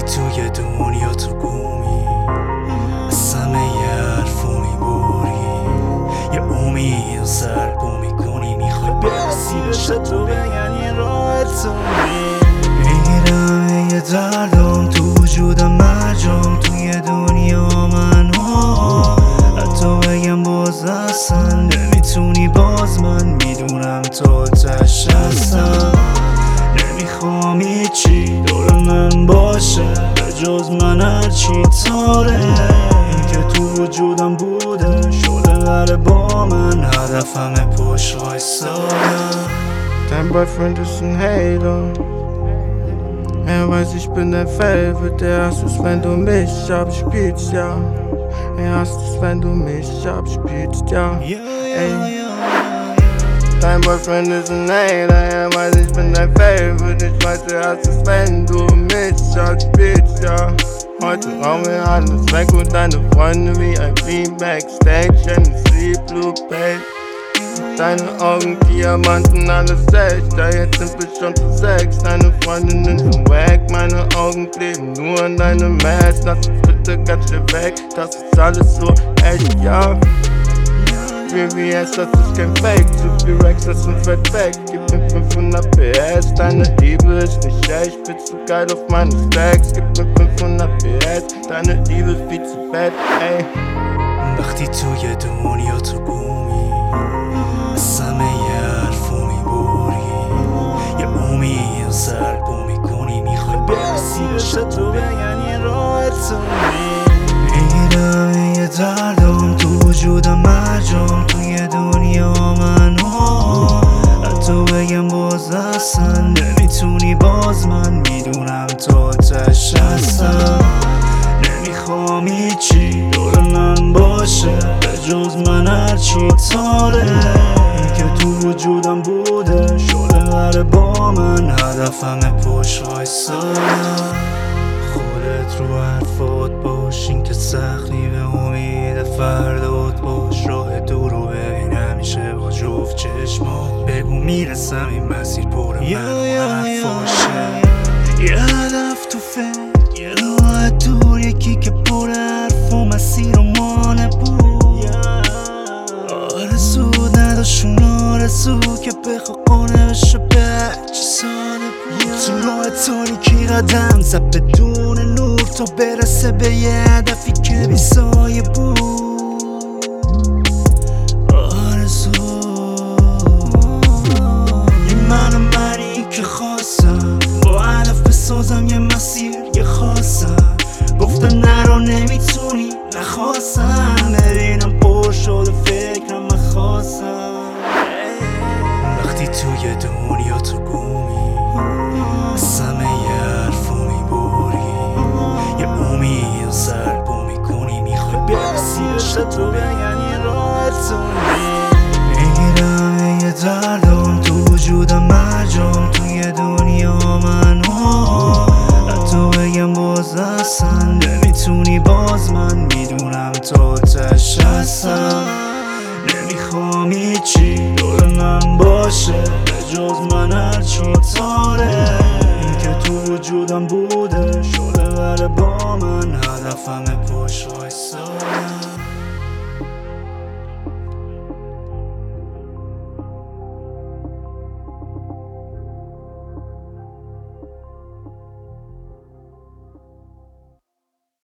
توی دنیا تو گمی از همه حرفو میبری یه امید سرپو میکنی میخوای برسی بشه تو بگن یه راه تو میگیرم یه دردم تو وجودم مرجام توی دنیا من حتی بگم باز اصلا نمیتونی باز من میدونم تو تش هستم نمیخوام هیچی دور من باشه به جز من هرچی تاره این که تو وجودم بوده شده قره با من هدفمه پشت وایسادم. Dein Boyfriend ist ein Hater. Er weiß, ich bin dein Favorite. Er hasst es, wenn du mich abspielst, ja. Er hasst es, wenn du mich abspielst, ja. Ey. Dein Boyfriend ist ein Hater. Er weiß, ich bin dein Favorite. Ich weiß, er hasst es, wenn du mich abspielst, ja. Heute rauchen wir alles weg und deine Freunde wie ein Beam Backstage in Sea Blue Page. Deine Augen Diamanten, alles echt, ja jetzt sind wir schon zu 6. Deine Freundinnen sind wack, meine Augen kleben nur an deinem Match. Lass uns bitte ganz schnell weg, das ist alles so echt, ja. VVS, das ist kein Fake, zu viel Rex, das sind fett weg. Gib mir 500 PS, deine Liebe ist nicht echt. Bist du geil auf meine Stacks, gib mir 500 PS, deine Liebe ist viel zu bad, ey. وقتی توی دنیا تو گمی از همه حرفو میبری یه امید سرپو میکنی میخوای برسی بشه تو بگن یه راه تو میگیرم یه دردم تو وجودم مرجام توی دنیا من حتی بگم باز اصلا نمیتونی باز من میدونم تو تش هستم نمیخوام هیچی دور من باشه به جز من هرچی تاره این که تو وجودم بوده شده قره با من هدفمه پشت وایسادم خودت رو حرفات باش این که سختی به امید فردات باش راه دور رو ببین همیشه با جفت چشمات بگو میرسم این مسیر پر من حرفاشه یه هدف تو فکر یه راه دور یکی که پر حرف و مسیر و مانه بود آرزو نداشون آرزو که بخوا قانه بشه به هرچی ساده بود تو راه تاریکی قدم زد بدون نور تا برسه به یه هدفی که بی سایه بود آرزو یه منی که خواستم با هدف بسازم یه مسیر یه خواستم گفتم نرو نمیتونی نخواستم ببینم پر شده فکرم من خواستم وقتی توی دنیا تو گمی از همه حرفو میبری یه امید سرپو میکنی میخوای برسی بشه تو بگن یه راه تو میگیرم یه دردم تو وجودم مرجام توی دنیا من حتی بگم باز اصلا نمیتونی باز من میدونم تو تش هستم نمیخوام هیچی دور من باشه به جز من هرچی تاره این که تو وجودم بوده شده قره با من هدفمه پشت وایسادم.